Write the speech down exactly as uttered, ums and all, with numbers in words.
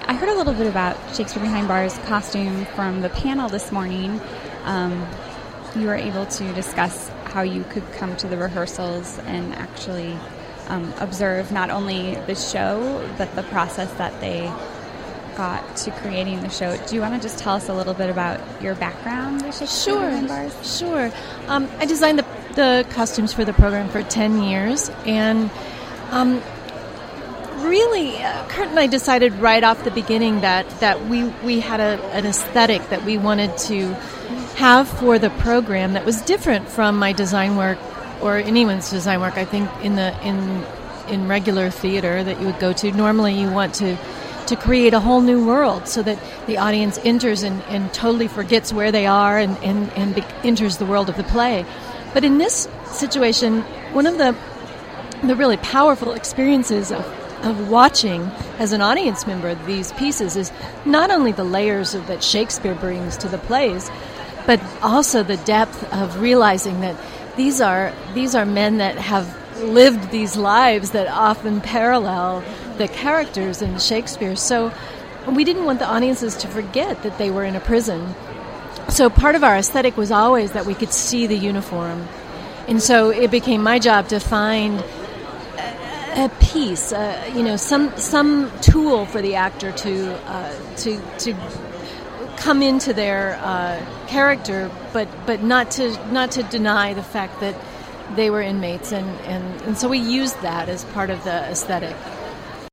I heard a little bit about Shakespeare Behind Bars costume from the panel this morning. Um, you were able to discuss how you could come to the rehearsals and actually um, observe not only the show, but the process that they got to creating the show. Do you want to just tell us a little bit about your background with Shakespeare Sure, Behind Bars? Sure. Um, I designed the, the costumes for the program for ten years, and um, really, uh, Kurt and I decided right off the beginning that, that we, we had a, an aesthetic that we wanted to have for the program that was different from my design work or anyone's design work. I think in the in in regular theater that you would go to, normally you want to to create a whole new world so that the audience enters and, and totally forgets where they are and, and, and be, enters the world of the play. But in this situation, one of the the really powerful experiences of, of watching as an audience member these pieces is not only the layers of, that Shakespeare brings to the plays, but also the depth of realizing that these are these are men that have lived these lives that often parallel the characters in Shakespeare. So we didn't want the audiences to forget that they were in a prison. So part of our aesthetic was always that we could see the uniform. And so it became my job to find a, a piece, uh, you know, some some tool for the actor to uh, to to come into their uh, character, but but not to not to deny the fact that they were inmates, and, and, and so we used that as part of the aesthetic.